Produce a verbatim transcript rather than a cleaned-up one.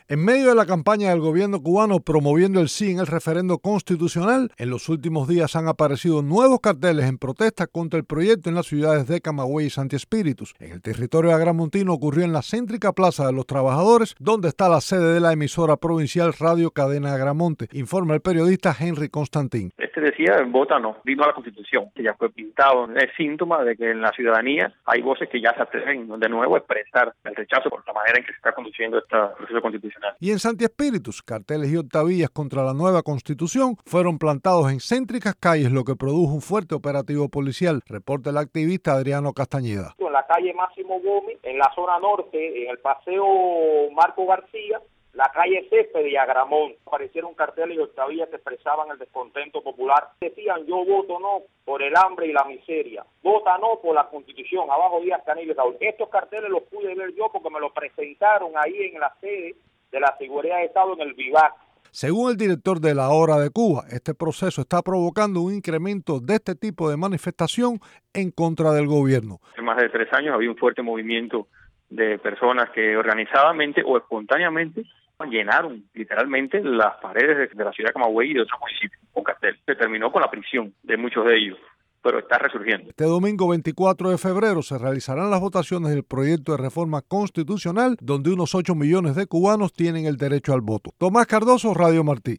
En medio de la campaña del gobierno cubano promoviendo el sí en el referendo constitucional, en los últimos días han aparecido nuevos carteles en protesta contra el proyecto en las ciudades de Camagüey y Santi Espíritus. En el territorio agramontino ocurrió en la céntrica Plaza de los Trabajadores, donde está la sede de la emisora provincial Radio Cadena Agramonte, informa el periodista Henry Constantín. Este decía, vota no, vino a la Constitución, que ya fue pintado. Es síntoma de que en la ciudadanía hay voces que ya se atreven de nuevo a expresar el rechazo por la manera en que se está conduciendo este proceso constitucional. Y en Santi Espíritus, carteles y octavillas contra la nueva Constitución fueron plantados en céntricas calles, lo que produjo un fuerte operativo policial, reporta el activista Adriano Castañeda. En la calle Máximo Gómez, en la zona norte, en el paseo Marco García, la calle Césped y Agramont, aparecieron carteles y octavillas que expresaban el descontento popular. Decían, yo voto no por el hambre y la miseria, vota no por la Constitución, abajo Díaz Canel y Raúl. Estos carteles los pude ver yo porque me los presentaron ahí en la sede de la Seguridad de Estado en el Vivac. Según el director de La Hora de Cuba, este proceso está provocando un incremento de este tipo de manifestación en contra del gobierno. Hace más de tres años había un fuerte movimiento de personas que organizadamente o espontáneamente llenaron literalmente las paredes de la ciudad de Camagüey y de otros municipios con cartel. Se terminó con la prisión de muchos de ellos, pero está resurgiendo. Este domingo veinticuatro de febrero se realizarán las votaciones del proyecto de reforma constitucional, donde unos ocho millones de cubanos tienen el derecho al voto. Tomás Cardoso, Radio Martí.